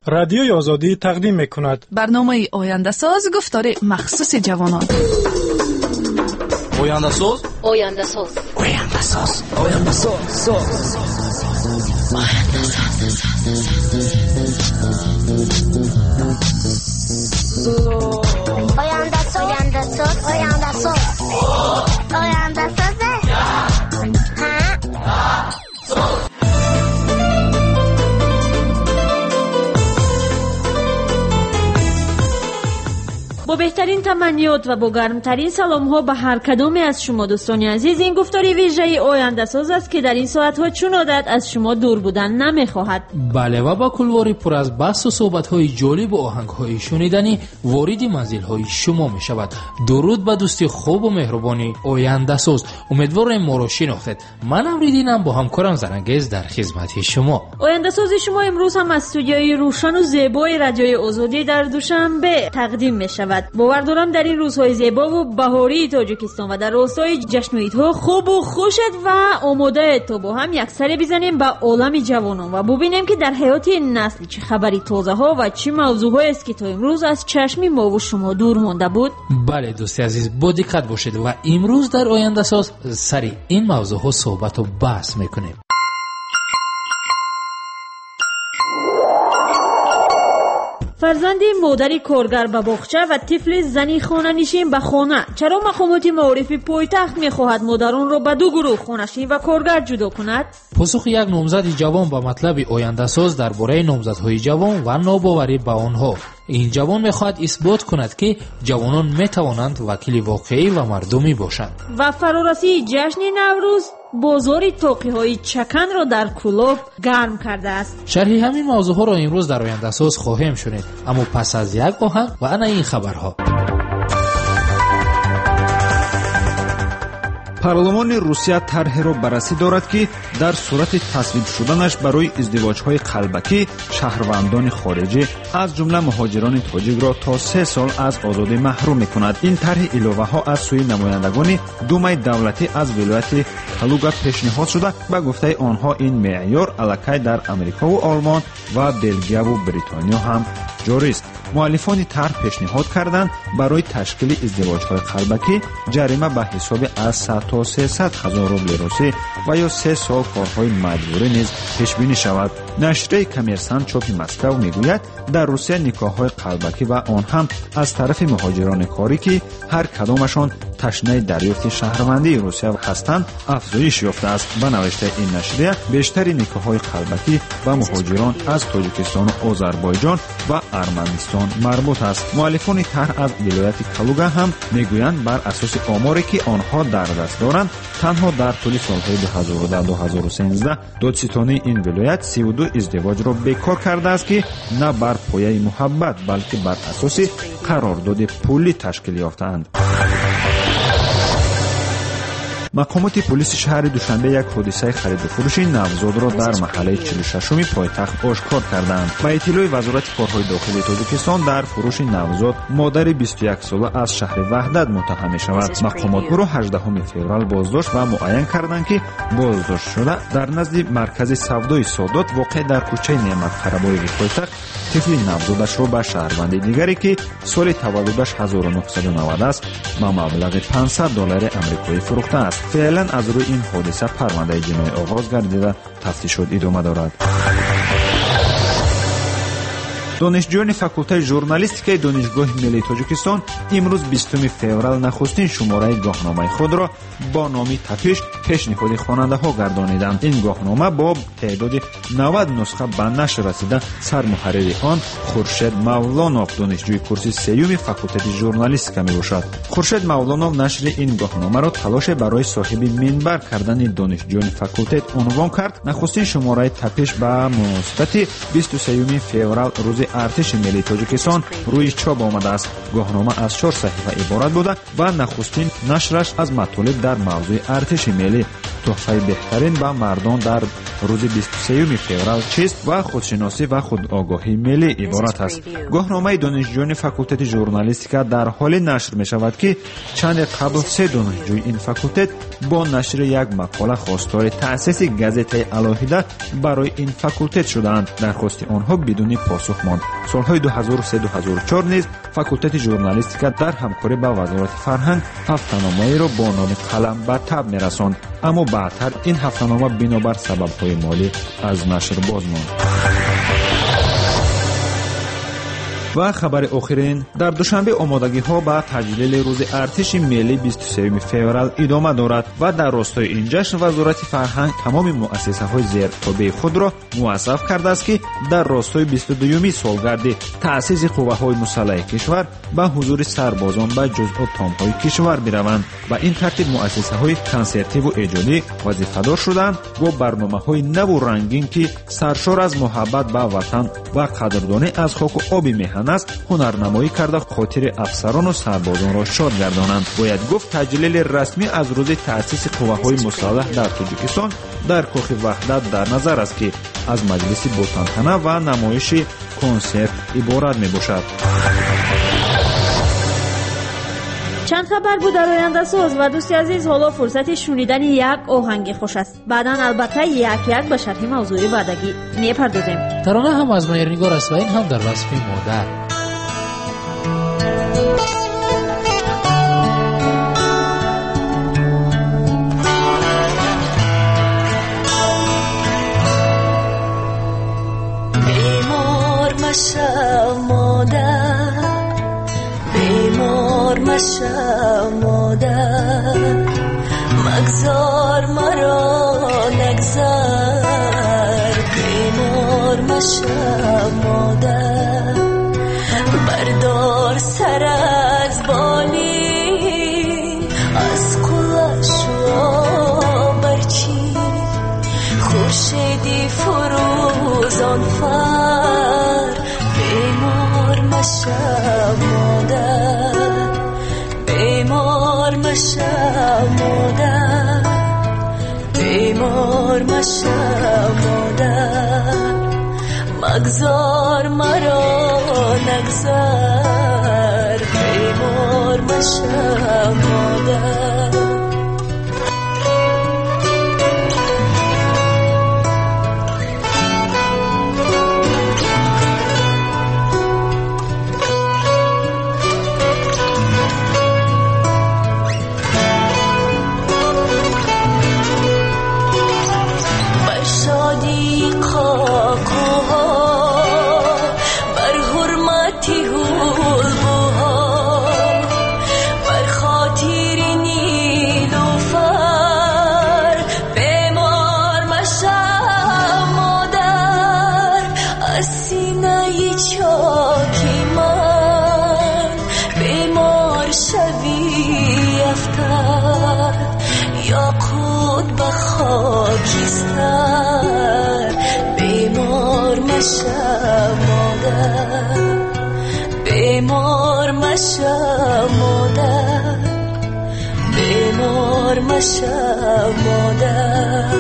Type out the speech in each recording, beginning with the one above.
رادیوی آزادی تقدیم می‌کند. برنامه آینده ساز گفتار مخصوص جوانان. آینده ساز، آینده ساز، آینده ساز، آینده ساز، آینده ساز، آینده ساز، آینده ساز، آینده ساز. با بهترین تمنیات و با گرمترین سلام ها به هر کدام از شما دوستان عزیز، این گفتاری ویژه آینده ساز است که در این ساعت ها چون عادت از شما دور بودن نمیخواهد. بله، و با کلواری پر از بحث و صحبت های جالب و آهنگ های شنیدنی وارد منزل های شما می شود. درود به دوستی خوب و مهربانی آینده ساز. امیدوارم ما رو شناختید. من امریدینم با همکارم زرنگیز در خدمت شما. آینده ساز شما امروز هم از استودیوی روشن و زیبای رادیوی آزادی در دوشنبه تقدیم می شود. باور دارم در این روزهای زیبا و بهاری تاجیکستان و در راستای جشن و عیدها خوب و خوشت و آماده تا با هم یک سری بزنیم به عالم جوانان و ببینیم که در حیات این نسل چه خبری تازه ها و چه موضوعهایی است که تا امروز از چشم ما و شما دور مانده بود. بله دوستی عزیز، با دقت باشید و امروز در آینده ساز سری این موضوع ها صحبت و بحث میکنیم. فرزند مادری کارگر به باغچه و طفل زنی خانه نشین به خانه. چرا مقامات معارف پایتخت میخواهد مادران را به دو گروه خانه‌نشین و کارگر جدا کند؟ پاسخ یک نامزد جوان به مطلب آینده ساز درباره نامزدهای جوان و ناباوری به آنها. این جوان میخواهد اثبات کند که جوانان میتوانند وکیل واقعی و مردمی باشند. و فرارسی جشن نوروز بازار طاقی‌های چکن را در کلوب گرم کرده است. شرح همین موضوعها را امروز در آینده ساز خواهیم شنید، اما پس از یک آهنگ و انا این خبرها. پارلمانی روسیه طرحی بررسی دارد که در صورت تصویب شدنش برای ازدواج‌های قلبکی شهروندان خارجی از جمله مهاجران تاجیک را تا 3 سال از آزادی محروم می‌کند. این طرح علاوه‌ها از سوی نمایندگان دومای دولتی از ولایت کالوگا پیشنهاد شده. به گفته آنها این معیار الکی در امریکا و آلمان و بلژیم و بریتانیا هم جاری است. مؤلفان طرح پیشنهاد کردند برای تشکیل ازدواج‌های قلبکی جریمه به حساب از 100 تا 300 هزار روبل روسی و یا 3 سال کارهای مجبوری نیز پیش بینی شود. نشریه کامرسانت چاپ مسکو میگوید در روسیه نکاح‌های قلبکی و آن هم از طرف مهاجران کاری که هر کدامشان تشنه دریافت شهروندی روسیه هستند افزایش یافته است. به نوشته این نشریه بیشتر نکاح‌های قلبکی و مهاجران از تاجیکستان و آذربایجان و ارمنستان مربوط است. مؤلفان طرح از ولایت کالوگا هم میگویند بر اساس آماری که آنها در دست دارند تنها در طول سالهای 2010-2013 دادستانی این ولایت 32 ازدواج را بیکار کرده است که نه بر پایه محبت بلکه بر اساس قرارداد پولی تشکیل یافتند. مقامات پلیس شهر دوشنبه یک حادثه خرید و فروش نوزاد را در محله 46 پایتخت آشکار کردند. با اطلاع وزارت کارهای داخلی تاجیکستان در فروش نوزاد مادر 21 ساله از شهر وحدت متهم شود. مقامات او را 18 فوریه بازداشت و معین کردند که بازداشت شده در نزد مرکز سودای سادات واقع در کوچه نعمت خرابای پایتخت طفل نوزادش را به شهروند دیگری که سال تولدش 1990 است با مبلغ $500 آمریکایی فروخته است. فعلا از روی این حادثه پرونده جنایی آغاز گردیده تفتیشات ادامه دارد. دانشجویان فاکولته ژورنالیستیکای دانشگاه ملی تاجیکستان امروز 20 فوریه نخستین شماره گاهنامه خود را با نام تپش پیشنهاد خواننده‌ها گردانیدند. این گاهنامه با تعداد 90 نسخه به نشر رسیده سرمحرر آن خورشید مولانوف دانشجوی کورس سیوم فاکولته ژورنالیستیکا میباشد. خورشید مولانوف نشر این گاهنامه را تلاش برای صاحب منبر کردن دانشجویان فاکولته عنوان کرد. نخستین شماره تپش به مناسبت 23 فوریه روز ارتش ملی تاجیکستان روی چاپ آمده است. گاهنامه از 4 صفحه عبارت بوده و نخستین نشرش از مطالب در موضوع ارتش ملی تحفه بهترین به مردان در روز 23 فوریه چیست و خودشناسی و خودآگاهی ملی عبارت است. گواهنامه دانشجویان فاکولته ژورنالیستیکا در حال نشر می شود که چند قبل 3 دانشجوی این فاکولته با نشر یک مقاله خواستار تأسیس گازته علاهیده برای این فاکولته شدند. درخواست آنها بدون پاسخ ماند. سالهای 2003-2004 نیز فاکولته ژورنالیستیکا در همکاری با وزارت فرهنگ هفته‌نامه‌ای را با نام قلم به تب می‌رساند، اما بعدتر این هفته‌نامه بنابر سبب‌های مالی از نشر باز ماند. و خبر آخرین در دوشنبه آمادگی‌ها به تجلیل روز ارتش ملی 23 فوریه ادامه دارد و در راستای این جشن وزارت فرهنگ تمام مؤسسه‌های زیرتابع خود را موظف کرده است که در راستای 22 سالگرد تأسیس قوه‌های مسلح کشور به حضور سربازان به جزء تام‌های کشور بروند و این ترتیب مؤسسه‌های کنسرتی و ایجادی وظیفه‌دار شدند با برنامه‌های نو و رنگین که سرشار از محبت به وطن و قدردانی از خاک و آب میهن است هنرنمایی کرده خاطر افسران و سربازان را شاد گردانند. باید گفت تجلیل رسمی از روز تأسیس قوه‌های مسلح در تاجیکستان در کاخ وحدت در نظر است که از مجلس بوتانتنه و نمایش کنسرت عبارت می باشد. چند خبر بود در آینده ساز و دوستی عزیز، حالا فرصت شنیدن یک آهنگ خوش است. بعداً البته یک به شرح موضوع بعدگی میپردازیم. ترانه هم از مهرنگار است و این هم در وصف مادر. بیمار مشم مادر، بیمار مشم مادر، مگذار مرا نگذر. بیمار مشم مادر، بردار سر از بالی، از قلش را برچی، خورشیدی فروزان فر. بیمار مشم مادر، بیمار مشم مادر، بیمار مشم مادر، مگذار مرا نگذر. بیمار مشم مادر. بیمار مشم مادر، بیمار مشم مادر، بیمار مشم مادر.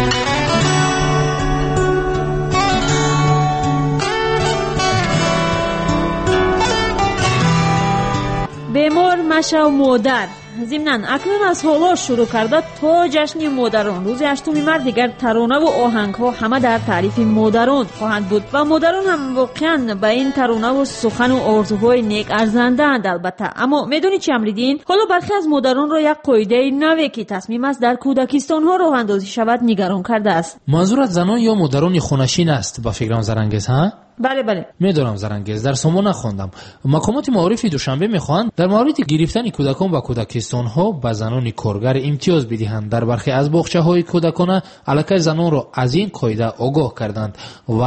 بیمار مشم مادر. ضمناً اکنون از حالا شروع کرده تا جشن مادران روز 8 مارس دیگر ترانه و آهنگ ها همه در تعریف مادران خواهند بود و مادران هم واقعاً به این ترانه و سخن و آرزوهای نیک ارزنده اند. البته اما میدونی چی امریدین؟ حالا برخی از مادران را یک قاعده نوی که تصمیم است در کودکستان ها راه اندازی شود نگران کرده است. منظورت زنان یا مادران خونشین است با فکرم زرنگیز ها؟ بله میدونم زرنگیز، در سامو نخوندم. مقامات معارف دوشنبه میخواهند در مورد گرفتن کودکان و کودکستان ها به زنان کارگر امتیاز بدهند. در برخی از باغچه های کودکانه علاقه زنان را از این قاعده آگاه کردند و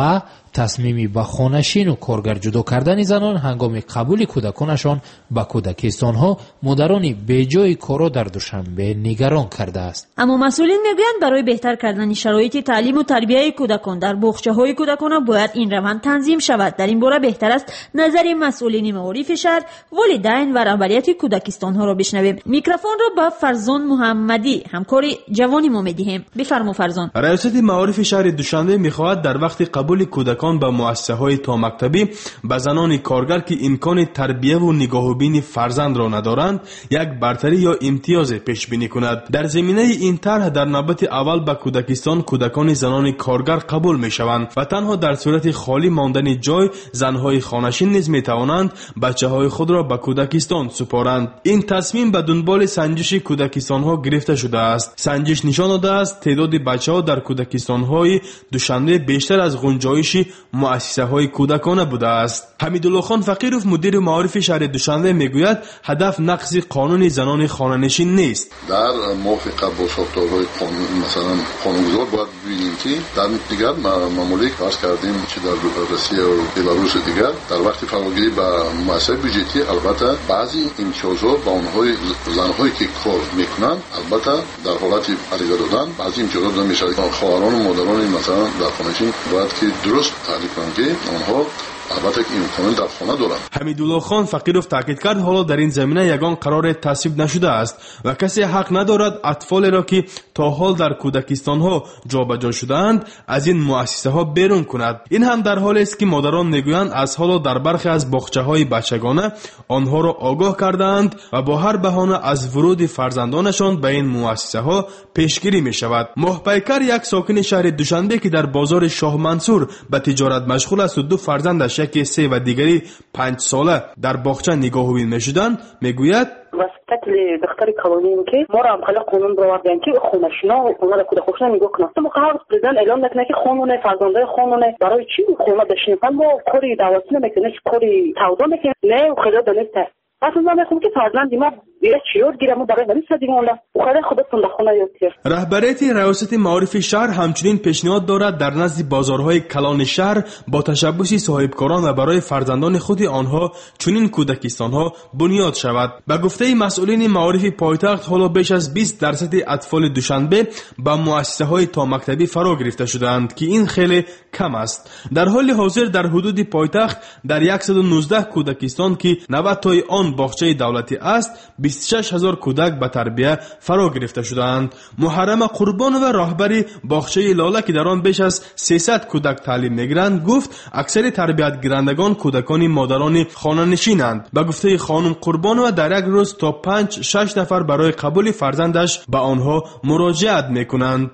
تصمیمی به خانه‌نشین و کارگر جدا کردن زنان هنگام قبول کودکانشان به کودکستان‌ها مادران بیجای کارا در دوشنبه نگران کرده است. اما مسئولین میگویند برای بهتر کردن شرایط تعلیم و تربیت کودکان در باغچه‌های کودکان باید این روند تنظیم شود. در این باره بهتر است نظر مسئولین معارف شهر، والدین و رهبریت کودکستان‌ها را بشنویم. میکروفون را به فرزان محمدی همکار جوانی ما می‌دهیم. بفرمایید فرزان. ریاست معارف شهر دوشنبه می‌خواهد در وقت قبول کودکان به مؤسسه‌های تا مکتبی به زنان کارگر که امکان تربیت و نگاهبین فرزند را ندارند یک برتری یا امتیاز پیش بینی کند. در زمینه این طرح در نوبت اول به کودکستان کودکان زنان کارگر قبول می‌شوند و تنها در صورت خالی ماندن جای زن‌های خانه‌نشین نیز می‌توانند بچه‌های خود را به کودکستان سپارند. این تصمیم به دنبال سنجش کودکستان‌ها گرفته شده است. سنجش نشان داده است تعداد بچه‌ها در کودکستان‌های دوشنبه بیشتر از گنجایش مؤسسه‌های کودکانه بوده است. حمیدالله خان فقیرов مدیر معارف شهر دوشنبه میگوید هدف نقض قانون زنان خانه‌نشین نیست. در موافقت با ساختارهای قانون مثلا قانونگذار باید ببینیم که در دیگر ممالک فرض کردیم که در روسیه و بلاروس دیگر در وقت فراگیری به مؤسسه بودجتی البته بعضی امتیازات با اونهای زنهایی که کار میکنن البته در حالت علیه دادن بعضی امتیازات داده میشه. خواهران و مادران مثلا در خانه‌نشین باید که درست تعریف کنند که آنها البته که امکان در خانه دارند. حمیدالله خان فقیرov تاکید کرد حالا در این زمینه یگان قرار تصویب نشده است و کسی حق ندارد اطفال را که تا حال در کودکستان‌ها جابجا شده‌اند از این مؤسسه‌ها بیرون کند. این هم در حالی است که مادران میگویند از حالا در برخی از باغچه‌های بچگانه آنها را آگاه کردند و با هر بهانه از ورود فرزندانشان به این مؤسسه‌ها پیشگیری می‌شود. محپیکر یک ساکن شهر دوشنبه که در بازار شاه منصور به تجارت مشغول است و دو فرزندش یکی 3 و دیگری 5 ساله در باغچه نگاهبین میشدند میگوید واسطه دختر قوانین که ما را هم خلا قانون بردن که خونه‌شینا و خونه کودک‌ها نگاه کنند. ما قرار پرزیدنت اعلام نکنه که خانون فرزندای خانون برای چی خونه بشینن؟ ما کاری دعوتی نمیکنیم، کاری تعهد نمیکنیم. نه خدا دانسته. اصلا نمیخوام که فرزندی ما یه چیور گیرم برای ولی سدیم اون خدا خودتون خونه یاد گیر. رهبریت ریاست معارف شهر همچنین پیشنهاد دارد در نزد بازارهای کلان شهر با تشبث صاحبکاران و برای فرزندان خود آنها چنین کودکستان‌ها بنیاد شود. به گفته مسئولین معارف پایتخت حالا بیش از 20% اطفال دوشنبه به مؤسسه‌های تا مکتبی فرا گرفته شدند که این خیلی کم است. در حال حاضر در حدود پایتخت در 119 کودکستان که 90 تای آن باغچه دولتی است 26,000 کودک به تربیت فرا گرفته شدند. محرم قربان و راهبری باغچه لاله که در آن بیش از 300 کودک تعلیم میگیرند گفت اکثر تربیت گیرندگان کودکان مادران خانه‌نشینند. به گفته خانم قربان و در یک روز تا 5-6 نفر برای قبول فرزندش به آنها مراجعت میکنند.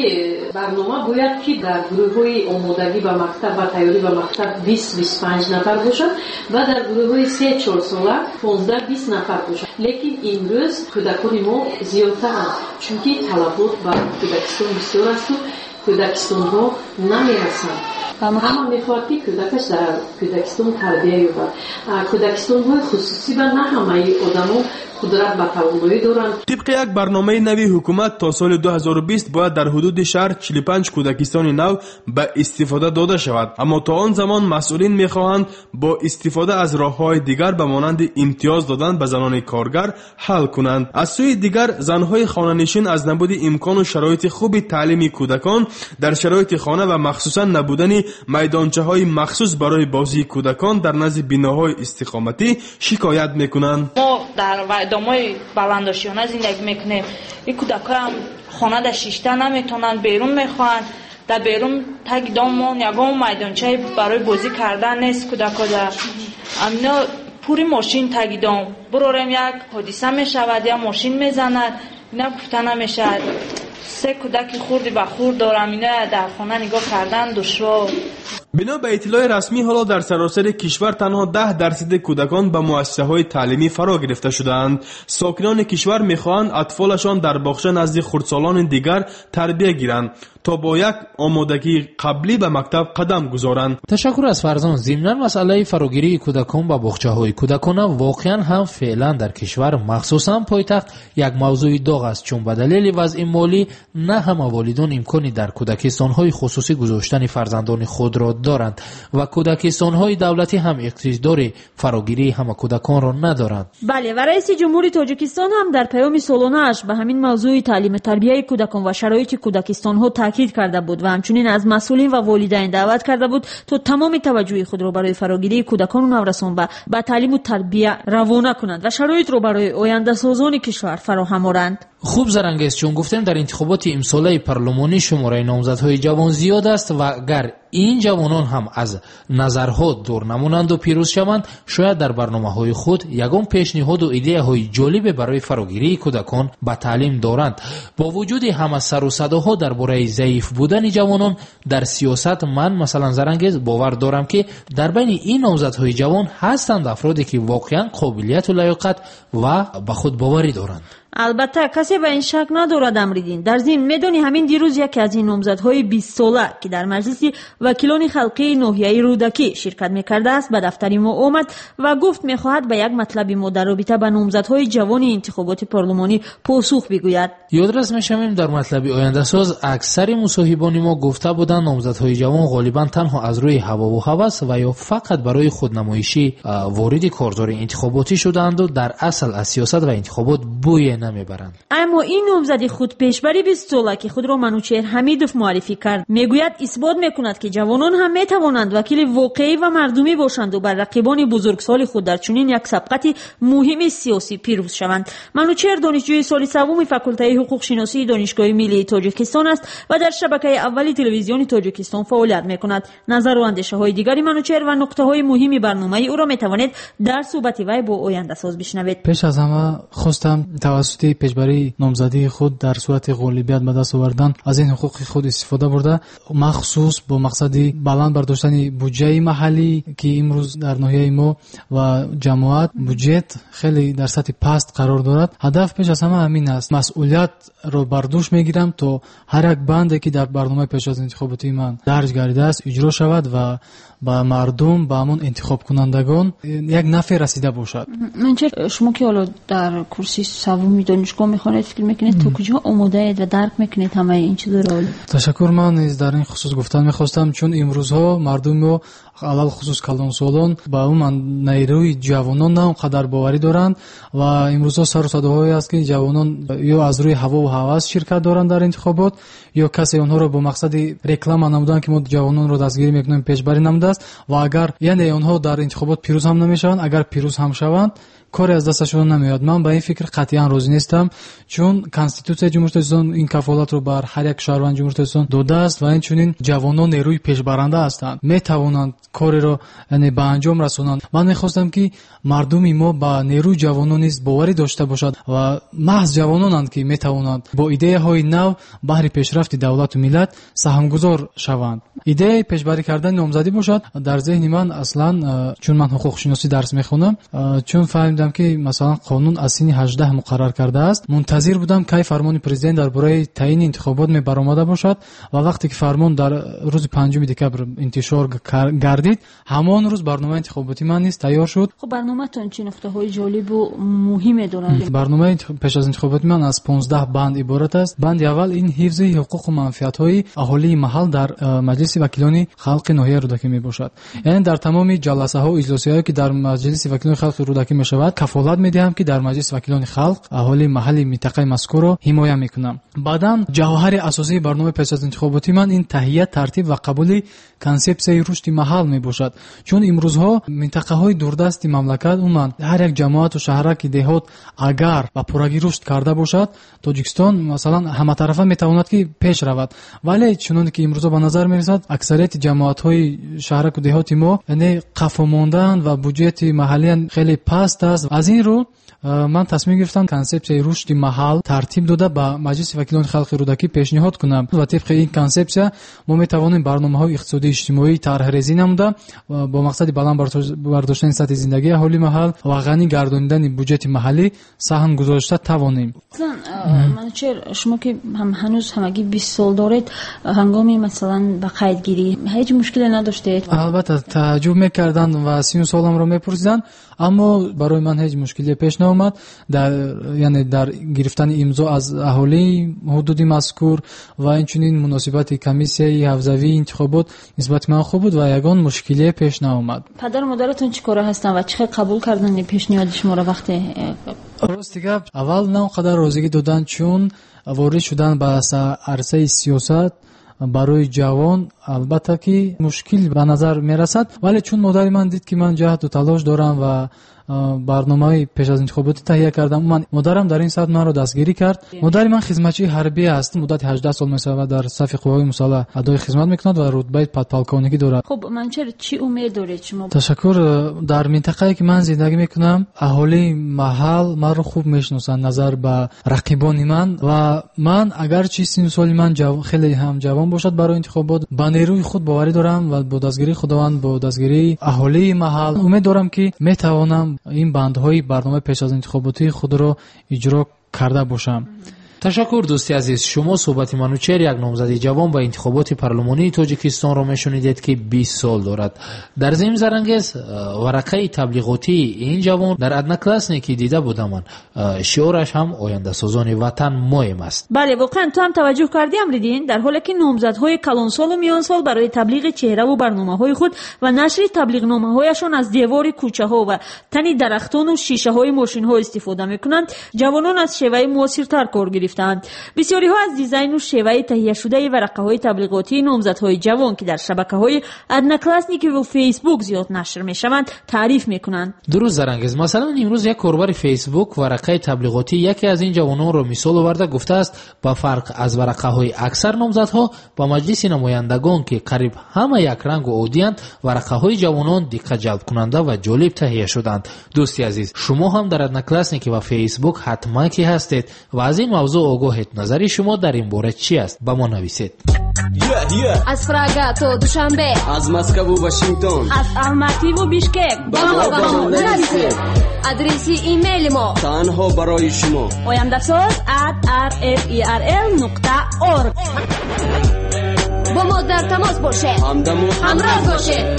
برنامه باید که در گروه‌های آمادگی به مکتب و تیاری به مکتب 20-25 نفر باشد و در گروه‌های 3-4 ساله 15-20 نفر باشد. لیکن امروز کودکان ما زیادترند چونکه طلبات به کودکستان بسیار است و کودکستان‌ها نمیرسند. همه میخواهد که کودکش در کودکستان تربیت یابد. کودکستان‌های خصوصی و نه همه آدم‌ها قدرت به توانایی دارند. طبق یک برنامه نوی حکومت تا سال 2020 باید در حدود شهر 45 کودکستان نو به استفاده داده شود، اما تا آن زمان مسئولین میخواهند با استفاده از راه‌های دیگر به مانند امتیاز دادن به زنان کارگر حل کنند. از سوی دیگر زنهای خانه‌نشین از نبود امکان و شرایط خوب تعلیمی کودکان در شرایط خانه و مخصوصا نبودن میدانچه‌های مخصوص برای بازی کودکان در نزد بناهای استقامتی شکایت میکنند. ما در دامای بلنداشیانه زندگی میکنیم. این کودکا هم خانه در شیشته نمیتونن، بیرون میخوان. در بیرون تگ دامون یگان میدانچه برای بازی کردن نیست. کودکا در امینا پوری ماشین تگ دام برورم یک حادثه میشود یا ماشین میزند، اینا گفته نمیشد. 3 کودک خوردی به خورد دارم، اینا در خانه نگاه کردن دشوار. بنا به اطلاع رسمی حالا در سراسر کشور تنها 10% کودکان به مؤسسه‌های تعلیمی فرا گرفته شدند. ساکنان کشور می‌خواهند اطفالشان در باغچه نزد خردسالان دیگر تربیت گیرند تا با یک آمادگی قبلی به مکتب قدم گذارند. تشکر از فرزان. ضمناً مسئله فراگیری کودکان به باغچه‌های کودکانه واقعاً هم فعلا در کشور مخصوصاً پایتخت یک موضوع داغ است، چون به دلیل وضع مالی نه همه والدان امکانی در کودکستان‌های خصوصی گذاشتن فرزندان خود را دارند و کودکستان‌های دولتی هم اقتدار فراگیری همه کودکان را ندارند. بله، و رئیس جمهوری تاجیکستان هم در پیام سالانه‌اش به همین موضوع تعلیم و تربیت کودکان و شرایط کودکستان‌ها تاکید کرده بود و همچنین از مسئولین و والدین دعوت کرده بود تا تمام توجه خود را برای فراگیری کودکان و نوجوانان به تعلیم و تربیت روانه کنند و شرایط را برای آینده سازان کشور فراهم آورند. خوب زرنگیست، چون گفتیم در انتخابات امساله پارلمانی شماره نامزدهای جوان زیاد است و اگر این جوانان هم از نظرها دور نمونند و پیروز شوند، شاید در برنامه‌های خود یگان پیشنهاد و ایده‌های جالب برای فراگیری کودکان به تعلیم دارند. با وجود همه سر و صداها درباره ضعیف بودن جوانان در سیاست، من مثلا زرنگیز باور دارم که در بین این نامزدهای جوان هستند افرادی که واقعا قابلیت و لیاقت و به خود باوری دارند. البته کسی به این شک ندارد امریدین. در ضمن میدونی همین دیروز یکی از این نامزدهای 20 ساله که در مجلس وکیلان خلقی ناحیه رودکی شرکت میکرده است به دفتر ما آمد و گفت میخواهد به یک مطلب ما در رابطه با نامزدهای جوان انتخابات پارلمانی پاسخ بگوید. یادرس میشویم در مطلب آینده ساز اکثر مصاحبان ما گفته بودند نامزدهای جوان غالبا تنها از روی هوا و هوس و یا فقط برای خودنمایشی وارد کارزار انتخاباتی شدند و در اصل از سیاست و انتخابات بوی نمیبرند. اما این نامزد خود پیشبری 20 ساله که خود را منوچهر حمیدوف معرفی کرد میگوید اثبات میکند که جوانان هم میتوانند وکیل واقعی و مردمی باشند و بر رقیبان بزرگسال خود در چنین یک سبقت مهم سیاسی پیروز شوند. منوچهر دانشجوی سال سوم فاکولته حقوق شناسی دانشگاه ملی تاجیکستان است و در شبکه اولی تلویزیون تاجیکستان فعالیت میکند. نظر و اندیشه های دیگری منوچهر و نکته های مهم برنامه او را میتوانید در صحبت وی با آینده ساز بشنوید. پیش از همه خواستم توسط پیشبری نامزدی خود در صورت غالبیت به دست آوردن از این حقوق خود استفاده برده، مخصوص با مقصد بلند برداشتن بودجه محلی که امروز در ناحیه ما و جماعت بودجت خیلی در سطح پست قرار دارد. هدف پیش از همه همین است، مسئولیت رو بر دوش میگیرم تا هر یک بندی که در برنامه پیش از انتخاباتی من درج گردیده است اجرا شود و با مردم با همون انتخاب کنندگان یک نفع رسیده باشد. منچه شما که حالا در کرسی سوم دانشگاه میخوانید فکر میکنید تا کجا آماده اید و درک میکنید همه این چیزا رو؟ تشکر. من در این خصوص گفتن میخواستم چون امروزها مردم رو علل خصوص کلانسالان با اون نیروی جوانان نه قدر باوری دارند و امروزها سر و صداهایی است که جوانان یا از روی هوا و هوس شرکت دارند در انتخابات یا کسی آنها را با مقصد رکلام نمودن که ما جوانان رو دستگیری میکنیم پیشبری نموده است و اگر یعنی آنها در انتخابات پیروز هم نمیشوند، اگر پیروز هم شوند کاری از دستشون نمیاد. من به این فکر قطعا راضی نیستم چون کانستیتوسیای جمهوری اسلامی این کفالت رو بر هر یک شهروند جمهوری اسلامی داده است و این چنین جوانان نیروی پیشبرنده هستند، میتوانند کاری رو یعنی به انجام رسونند. من میخواستم که مردم ما با نیروی جوانان نیز باوری داشته باشد و محض جوانانند که میتوانند با ایده های نو بهر پیشرفت دولت و ملت سهمگذار شوند. ایده پیشبری کردن نامزدی باشد. در ذهن من اصلا چون من حقوق شناسی درس میخونم، چون فهمیدم که مثلا قانون از سن 18 مقرر کرده است، منتظر بودم که فرمان پرزیدنت درباره تعیین انتخابات می برآمده باشد و وقتی که فرمان در روز 5 دکبر انتشار گردید همان روز برنامه انتخاباتی من نیز تیار شد. خب برنامه‌تون چه نکته‌های جالب و مهمه دارد؟ برنامه پیش از انتخابات من از 15 بند عبارت است. بند اول این حفظ حقوق و منفعت‌های اهالی محل در مجلس وکیلان خلق ناحیه رودکی می باشد. یعنی در تمام جلسه‌ها و اجلاس‌هایی که در مجلس وکیلان خلق رودکی می شود کفالت میدهم که در مجلس وکیلان خلق اهالی محلی منطقه مذکور را حمایت میکنم. بعداً جوهر اساسی برنامه پیش از انتخاباتی من این تهیه، ترتیب و قبول کانسپسیای رشد محل میباشد. چون امروزها منطقه های دوردست مملکت عموما هر یک جماعت و شهرک دهات اگر با پرگی رشد کرده باشد، تاجیکستان مثلا همه طرفه میتواند که پیش رود، ولی چون که امروزها به نظر میرسد اکثریت جماعت های شهرک و دهات ما یعنی قفا ماندن و بودجت محلی خیلی پست است. از این رو من تصمیم گرفتم کانسپسیای رشد محل ترتیب داده با مجلس وکیلان خلق رودکی پیشنهاد کنم و طبق این کانسپسیا ما میتوانیم برنامه‌های اقتصادی اجتماعی طرح‌ریزی نموده با مقصد بلند برداشتن سطح زندگی اهالی محل و غنی گردانیدن بودجت محلی سهم گذاشته توانیم. من شما که هنوز همگی 20 سال دارید، هنگامی مثلا به قیدگیری هیچ مشکلی نداشتید؟ البته تعجب می‌کردند و 30 سالم رو می‌پرسیدند، اما برای من هیچ مشکلی پیش наомад, яъне дар гирифтани имзо аз аҳолии ҳудуди мазкур ва инчунин муносибати комиссияи ҳавзавии интихобот нисбати ман хуб буд ва ягон мушкилие пеш наомад. падару модаратон чӣ кора ҳастанд ва чӣ хел қабул кардани пешниҳоди шуморо вақте? рости гап аввал на он қадар розигӣ доданд, чун ворид шудан ба арсаи сиёсат барои ҷавон албатта ки мушкил ба назар мерасад, вале чун модари ман дид ки ман ҷаҳду талош дорам ва барномаи пеш аз интихоботӣ таҳия кардам, модарам дар ин сабаб маро дастгирӣ кард. модари ман хизматчии ҳарбӣ аст, муддати 18 сол месава дар сафи қувваҳои мусаллаҳ адои хизмат мекунад ва рутбаи подполковникӣ дорад. хуб манчер чӣ умед доред шумо? ташаккур. дар минтақае ки ман зиндагӣ мекунам, аҳолии маҳал маро хуб мешиносанд назар ба рақибони ман ва ман агарчи синну соли ман хеле ҳам ҷавон бошад барои интихобот, ба нерӯи худ боварӣ дорам ва бо дастгирии худованд, бо дастгирии аҳолии маҳал умед дорам ки метавонам این بندهای برنامه پیش از انتخاباتی خود را اجرا کرده باشم. تشکر دوستی عزیز. شما صحبت منوچهر یک نامزدی جوان به انتخابات پارلمانی تاجیکستان را میشنیدید که 20 سال دارد. در ضمن زرانگیز ورقه تبلیغاتی این جوان در ادنا کلاسنی که دیده بودم، شعارش هم آینده سازان وطن مایم است. بله واقعا تو هم توجه کردی امریدین، در حالی که نامزدهای کلان سال و میان سال برای تبلیغ چهره و برنامه‌های خود و نشر تبلیغنامه‌هایشان از دیوار کوچه‌ها و تنی درختان و شیشه‌های ماشین‌ها استفاده می‌کنند، جوانان از شیوه موثرتر کار گرفتند. بسیاری ها از دیزاین و شیوه تهیه شده ورقه های تبلیغاتی نامزدهای جوان که در شبکه‌های ادنا کلاسنیکی و فیسبوک زیاد نشر می‌شوند تعریف می‌کنند. درست زرانگیز. مثلا امروز یک کاربر فیسبوک ورقه تبلیغاتی یکی از این جوانان را مثال آورده گفته است با فرق از ورقه‌های اکثر نامزدها با مجلس نمایندگان که قریب همه یک رنگ و عودی‌اند، ورقه‌های جوانان دقت جلب کننده و جالب تهیه شدند. دوستی عزیز، شما هم در ادنا کلاسنیکی و فیسبوک حتما که هستید و از این موضوع آگاهید. نظری شما در این باره چی است؟ با ما نویسید. از پراگا تا دوشنبه، از مسکو و واشنگتن، از الماتی و بیشکک با ما نویسید. آدرس ایمیل ما تنها برای شما oyandasaz@rferl.org. با ما در تماس باشه، همراه باشه.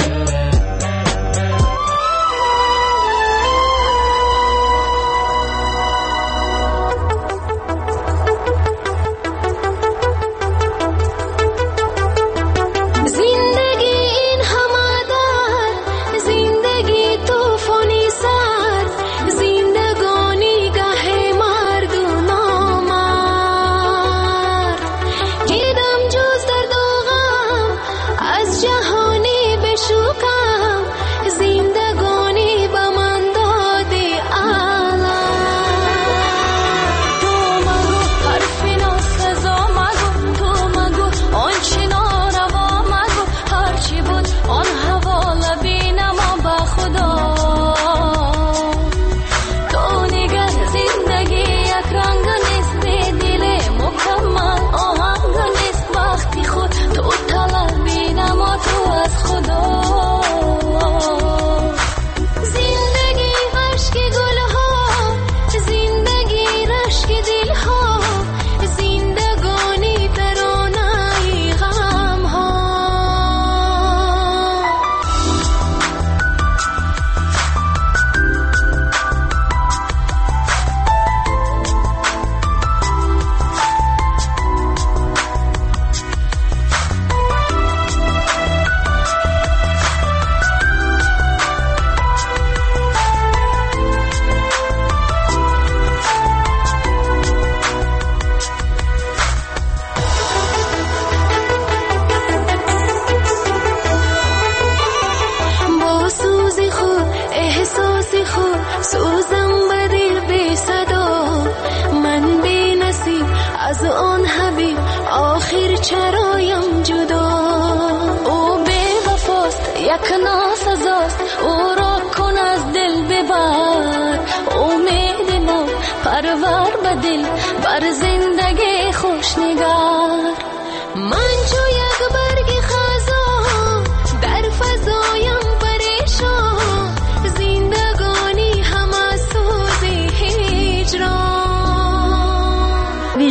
پرور بدل بر زندگی خوش نگار. من چو یک برگ خزان در فضایم پریشان، زندگانی همه سوز هجران.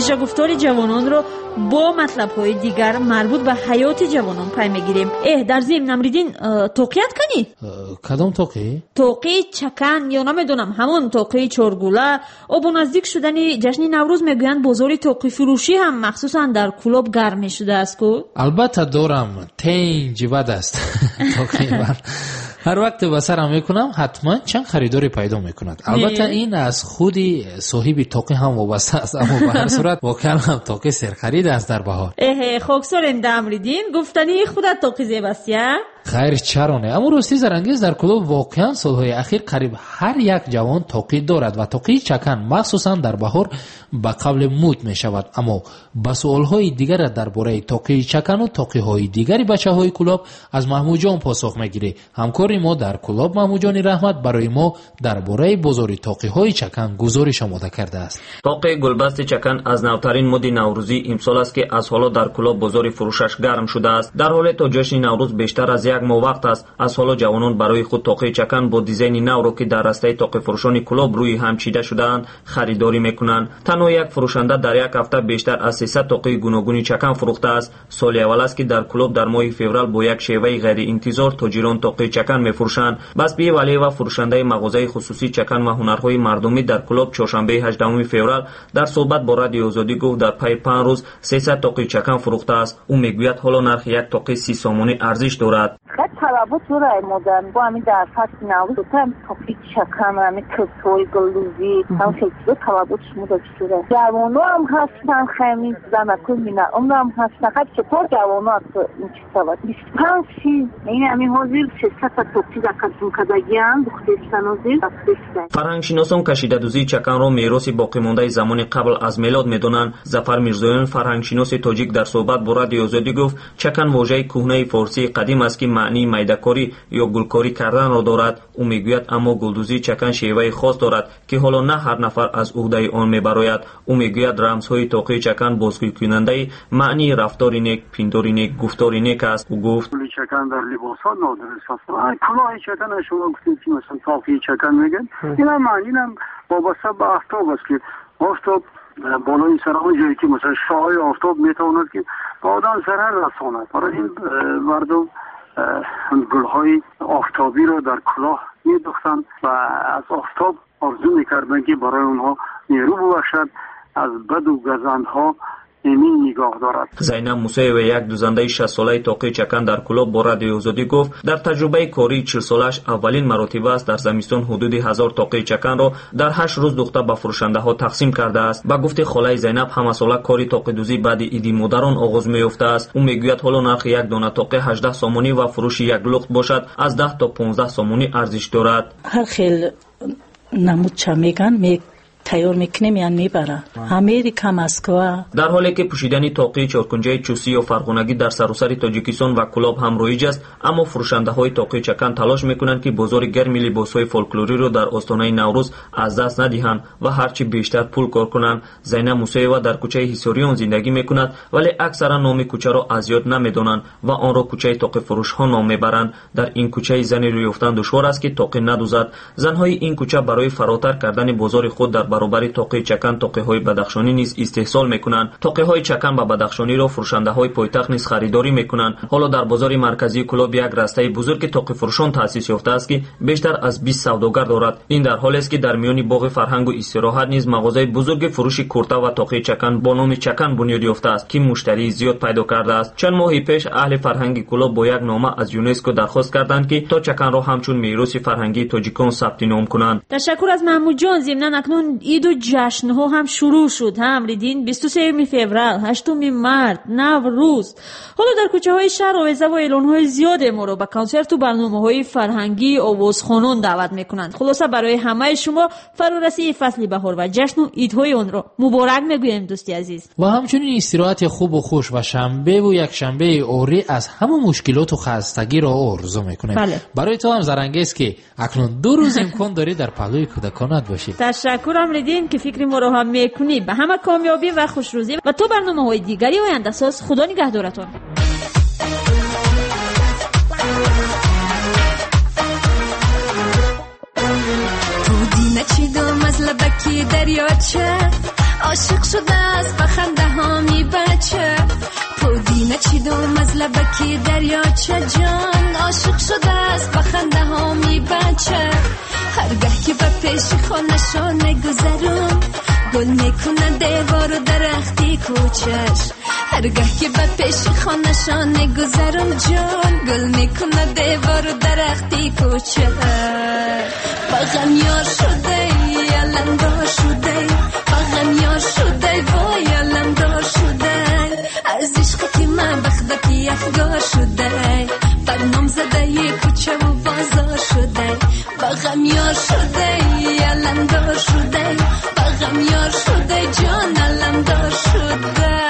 گفتار جوانان رو با مطلب‌های دیگر مربوط به حیات جوانان پی می‌گیریم. در ضمن نمریدین توقیت کنی؟ کدام توقی؟ توقی چکن یا نمیدونم همون توقی چورگوله. او با نزدیک شدن جشن نوروز میگویند بازار توقی فروشی هم مخصوصا در کلوب گرم شده است کو؟ البته دارم تنج بد است. توقی من هر وقت به سرم میکنم حتما چند خریداری پیدا میکند. البته این از خودی صاحب توقی هم وابسته است، اما به هر صورت واقعا هم توقی سرخرید است در بهار. خوکسورین دامریدین گفتنی خودت توقی زیبستیه؟ خیر چرانه، اما راستی زرانگیز در کلوب واقعا سالهای اخیر قریب هر یک جوان توقی دارد و توقی چکن مخصوصا در بهار به قبل مود می شود. اما به سوالهای دیگر درباره توقی چکن و توقی های دیگری بچه های کلوب از محمود جان پاسخ میگیره. همکاری ما در کلوب محمود جان رحمت برای ما درباره بازار توقی های چکن گزارش آماده کرده است. توقی گلبست چکن از نوترین مد نوروزی امسال است که از حالا در کلوب بازار فروشش گرم شده است. در حالی تا جشن نوروز بیشتر از یک ماه وقت است، از حالا جوانان برای خود توقی چکن با دیزاین نو را که در راسته توقی فروشان کلوب روی هم چیده شده‌اند خریداری میکنند. تنها یک فروشنده در یک هفته بیشتر از 300 توقی گوناگون چکن فروخته است. سال اول است که در کلوب در ماه فوریه با یک شیوه غیر انتظار تاجران توقی چکن میفروشند. بسپی ولی و فروشنده مغازه خصوصی چکن و هنرهای مردمی در کلوب چهارشنبه 18 فوریه در صحبت با رادیو آزادی گفت در پی 5 روز 300 توقی چکن فروخته است. او میگوید حالا نرخ یک توقی 30 سومانی ارزش دارد. تلابوت داره مدرن با همین در فصل نوروز هم توقی چکن همین کتوی گلوزی هم خیلی تلابوت شموده شده. جوانو هم هستن خیلی زنکوی مینه اون هم هستن. خیلی چطور جوانو هست این چی سواد 25 این همین حاضر 600 توقی در کدوم کدگی هم بخدیستن حاضر فرهنگ شناسان کشیده‌دوزی چکن را میراث باقی مانده زمان قبل از میلاد میدونند. ظفر میرزایان فرهنگ شناس تاجیک در صحبت با رادیو آزادی گفت چکن واژه کهنه فارسی قدیم است که معنی میده‌کاری یا گلکاری کردن را دارد. او میگوید اما گلدوزی چکن شیوه خاص دارد که حالا نه هر نفر از عهده آن میبراید. او میگوید رمزهای توقی چکن بازگویی کننده معنی رفتاری نیک، پنداری نیک، گفتاری نیک است. او گفت چکن در لباس‌ها نادرست است. کلاه چکن شما گفتید که مثلا توقی چکن میگن اینا معنی هم وابسته به آفتاب است که آفتاب بالای سر اون جایی که مثلا شعاع آفتاب میتواند که به آدم ضرر رساند. برای این مردم گلهای آفتابی را در کلاه میدوختند و از آفتاب آرزو میکردند که برای اونها نیرو ببخشد، از بد و گزندها این نگاه دارد. زینب موسی و یک دوزنده 60 ساله توقی چکن در کلوب با رادیو آزادی گفت در تجربه کاری 40 سالش اولین مرتبه است در زمستان حدود 1000 توقی چکن را در 8 روز دوخته به فروشنده ها تقسیم کرده است. با گفته خاله زینب همه ساله کاری توقی دوزی بعد عید مادران آغاز می‌یافته است. او میگوید حالا نرخ یک دانه توقی 18 سومانی و فروش یک لخت باشد از 10 تا 15 سومانی ارزش دارد. هر خیل نمود چه میگن تیار میکنیم یعنی میبره امریکا مسکو. در حالی که پوشیدن توقی چارکنجه چوسی و فرغانگی در سراسر تاجیکستان و کلوب هم رایج است، اما فروشنده های توقی چکن تلاش میکنند که بازار گرم لباس های فولکلوری رو در آستانه نوروز از دست ندهند و هرچی بیشتر پول کار کنند. زینب موسیوا در کوچه هیسوریان زندگی میکند ولی اکثرا نام کوچه را از یاد نمیدانند و آن را کوچه توقی فروش ها نام میبرند. در این کوچه زنی روی یافتن دشوار است که توقی ندوزد. زنهای این کوچه برای فراتر کردن بازار خود در برابر توقی چکن توقی های بدخشانی نیز استحصال میکنند. توقی های چکن و بدخشانی را فروشنده های پایتخت نیز خریداری میکنند. حالا در بازار مرکزی کلوب یک راسته بزرگ توقی فروشان تأسیس یافته است که بیشتر از 20 سوداگر دارد. این در حالی است که در میان باغ فرهنگ و استراحت نیز مغازه بزرگ فروش کورتا و توقی چکن با نام چکن بنیاد یافته است که مشتری زیاد پیدا کرده است. چند ماه پیش اهل فرهنگ کلوب با یک نامه از یونسکو درخواست کردند که تا چکن را همچون میراث فرهنگی تاجیکان ثبت نام کنند. تشکر از محمود جان. ضمن اکنون عید و جشن ها هم شروع شد. هم ریدین 23 فوریه، 8 مارس، نوروز. حالا در کوچه های شهر آویزه و اعلان های زیاد ما رو به کنسرت و برنامه های فرهنگی آوازخوانان دعوت میکنند. خلاصه برای همه شما فرارسی فصل بهار و جشن و عیدهای اون رو مبارک میگویم دوستی عزیز. و همچنین استراحت خوب و خوش و شنبه و یک شنبه اوری از همه مشکلات و خستگی را آرزو میکنیم. بله. برای تو هم زرنگیست که اکنون 2 روز امکان داری در پهلوی کودکانت باشی. تشکرم ریدین که فکر ما رو هم میکنی. به همه کامیابی و خوشروزی و تو برنامه های دیگری آینده ساز. خدا نگهدارتون. تو دینه چی دام از لبکی دریاچه عاشق شده است بخنده ها می بچه پودینه چیدم از لبکی دریاچه جان عاشق شده است بخنده ها می بچه هرگاه که به پیش خانشانه گذرم گل میکنه دیوار و درختی کوچش هرگاه که به پیش خانشانه گذرم جان گل میکنه دیوار و درختی کوچش بغم یار شده علمدار شده بغم یار شده وای علمدار شده از عشق که من بخدکی افگار شده برنام زده یه کوچه و بازار شده بغم یار شده علمدار شده بغم یار شده جان علمدار شده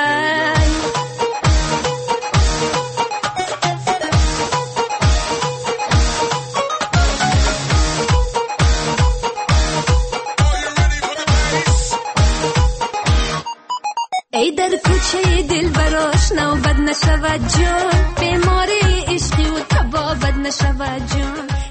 ای در کوچه دل براش نوبت نشود جان بیماری عشقی و تبا بد نشود جان